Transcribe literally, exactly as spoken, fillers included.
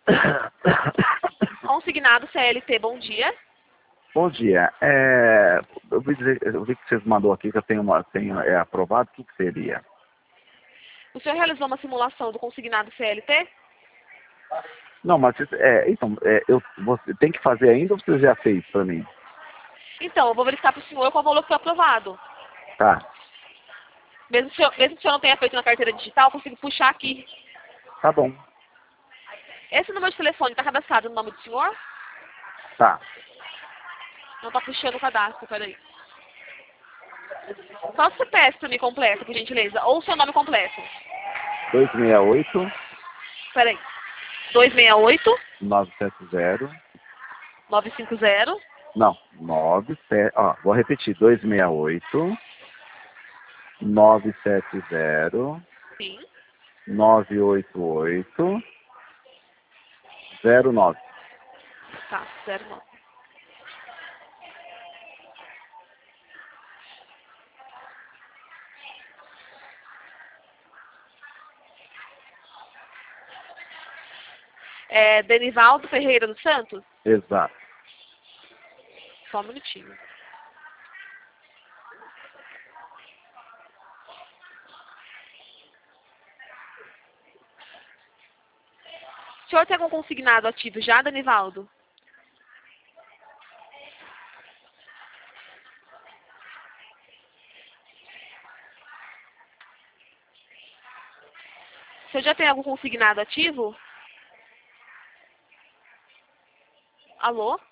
Consignado C L T, bom dia. Bom dia. É, eu, vi dizer, eu vi que vocês mandou aqui que eu tenho uma, tenho, é aprovado. O que, que seria? O senhor realizou uma simulação do consignado C L T? Não, mas é, então, é, eu, você tem que fazer ainda ou você já fez para mim? Então, eu vou verificar para o senhor qual valor foi aprovado. Tá, Mesmo que, o senhor, mesmo que o senhor não tenha feito na carteira digital, eu consigo puxar aqui. tá bom. Esse número de telefone está cadastrado no nome do senhor? Tá. Não está puxando o cadastro, peraí. Só o C P F para mim completo, por gentileza. Ou o seu nome completo. dois seis oito, Peraí. dois seis oito, nove sete zero. nove cinco zero. Não, nove sete. Ó, vou repetir. dois seis oito, nove sete zero, Sim. nove oito oito, zero nove. Tá, zero nove. É Denivaldo Ferreira dos Santos? Exato. Só um minutinho. O senhor tem algum consignado ativo já, Denivaldo? O senhor já tem algum consignado ativo? Alô?